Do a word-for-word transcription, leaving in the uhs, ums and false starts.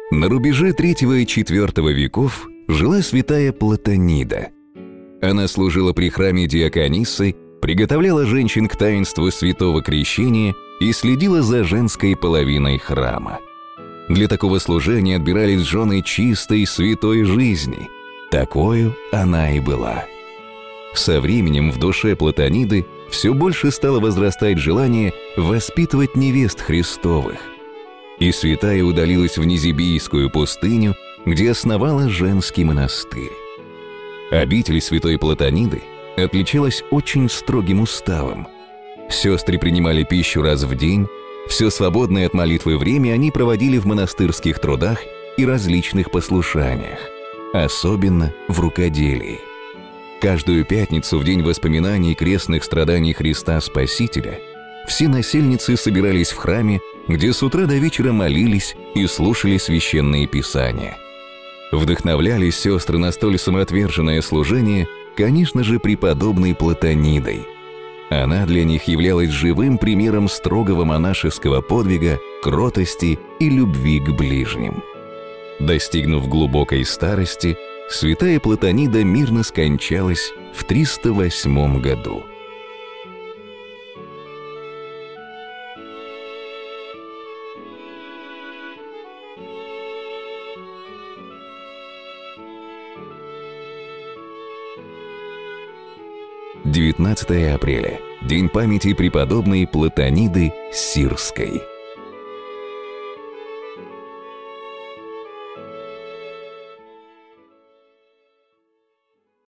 На рубеже третьего и четвертого веков жила святая Платонида. Она служила при храме диакониссой, приготовляла женщин к таинству святого крещения и следила за женской половиной храма. Для такого служения отбирались жены чистой святой жизни. Такою она и была. Со временем в душе Платониды все больше стало возрастать желание воспитывать невест Христовых. И святая удалилась в Низибийскую пустыню, где основала женский монастырь. Обитель святой Платониды отличалась очень строгим уставом. Сестры принимали пищу раз в день, все свободное от молитвы время они проводили в монастырских трудах и различных послушаниях, особенно в рукоделии. Каждую пятницу в день воспоминаний крестных страданий Христа Спасителя все насельницы собирались в храме, где с утра до вечера молились и слушали священные писания. Вдохновлялись сестры на столь самоотверженное служение, конечно же, преподобной Платонидой. Она для них являлась живым примером строгого монашеского подвига, кротости и любви к ближним. Достигнув глубокой старости, святая Платонида мирно скончалась в триста восьмом году. девятнадцатое апреля – День памяти преподобной Платониды Сирской.